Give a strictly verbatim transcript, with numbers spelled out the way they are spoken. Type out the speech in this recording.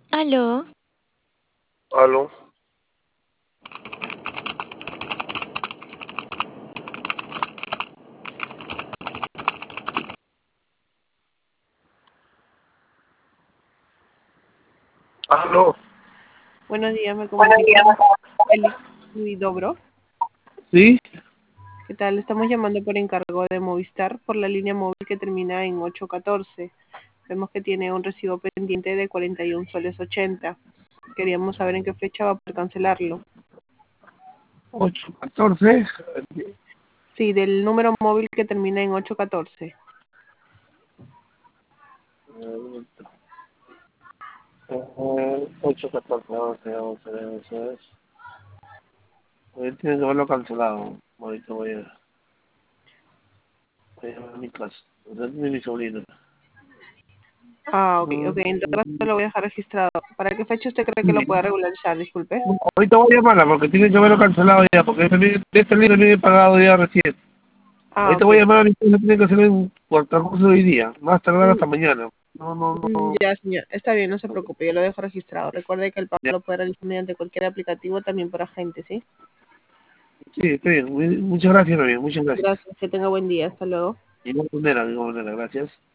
Aló, Aló, aló. Buenos días, me Buenos comunico días. con Félix Huidobro. ¿Sí? ¿Qué tal? Estamos llamando por encargo de Movistar por la línea móvil que termina en ocho catorce. Vemos que tiene un recibo pendiente de cuarenta y un soles ochenta. Queríamos saber en qué fecha va a poder cancelarlo. Ocho catorce. Sí, del número móvil que termina en ocho catorce. Ocho catorce, once, once, once. Hoy tiene que haberlo cancelado. Ahorita voy a, voy a, a mi casa. Es mi sobrino. Ah, ok, ok. En todo caso lo voy a dejar registrado. ¿Para qué fecha usted cree que lo pueda regularizar? Disculpe. Ahorita voy a llamarla porque tiene que haberlo cancelado ya, porque este, este libro lo he pagado ya recién. Ah, Ahorita ok. voy a llamar a mi casa, tiene que hacer en por transcurso de hoy día, más tardar Mm, hasta mañana. No, no, mm, no. Ya, señor. Está bien, no se preocupe. Yo lo dejo registrado. Recuerde que el pago Ya. lo puede realizar mediante cualquier aplicativo, también por agente, ¿sí? Sí, está bien. Muy- Muchas gracias, muy bien, muchas gracias. Gracias, que tenga buen día. Hasta luego. De igual manera, de igual manera, gracias.